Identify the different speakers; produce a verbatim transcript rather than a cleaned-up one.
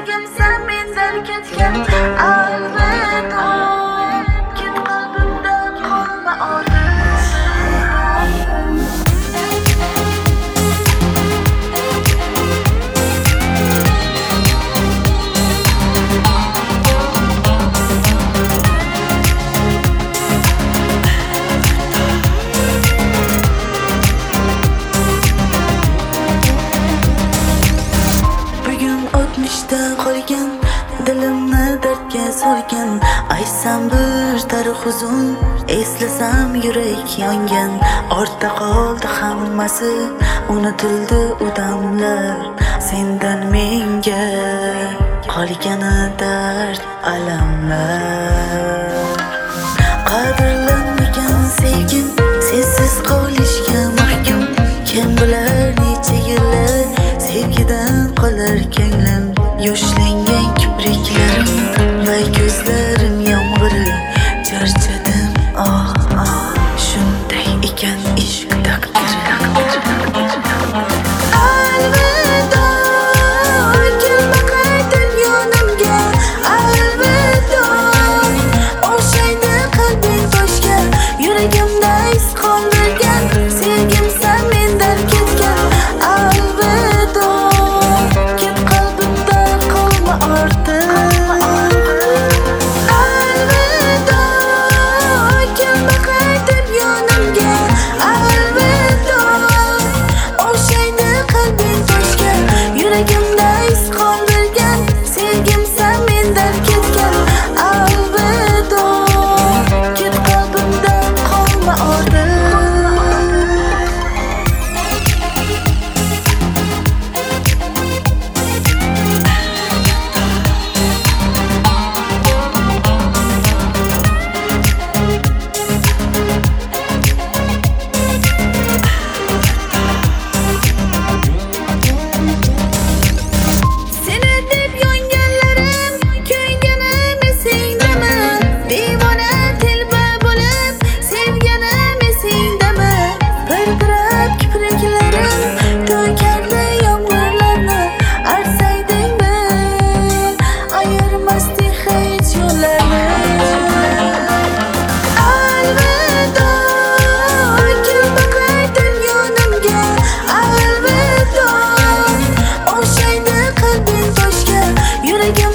Speaker 1: Sevgimsan mendan ketgan alvido. Ket qalbimdan qolma ortiq. Qolgan dilimni dardga solgan, aytsam bir tar huzun, eslasam yurak yongan. Ortda qoldi hammasi, unutildi u damlar. Sendan menga qolgani dard alamlar. Qadrlanmagan sevgim sensiz qolishga mahkum. Kim bilar necha yillar sevgidan qolar ko'nglim. Yoshlangan kipriklarim va ko'zlarim yomg'iri. Charchadim, oh oh, shunday ekan ishq taqdiri. Alvido, kelma qaytib yonimga. Alvido, o'shaydi qalbing toshga. Yuragimda iz qoldirgan, sevgimsan mendan ketgan. Alvido, ket qalbimdan qolma ortiq. Alvido, kelma qaytib yonimga. Alvido, o'shaydi qalbing toshga. Yuragimda iz qoldirgan, sevgimsan mendan ketgan. Alvido, ket qalbimdan qolma ortiq. Seni deb yonganlarim kuyganim esingdami? Devona telba bo'lib sevganim esingdami? Pirpirab kipriklarim to'kardi yomg'irlarni. Arsaydingmi ayirmasding hech yo'llarni. Alvido, kelma qaytib yonimga. Alvido, o'shaydi qalbing toshga. Yuragim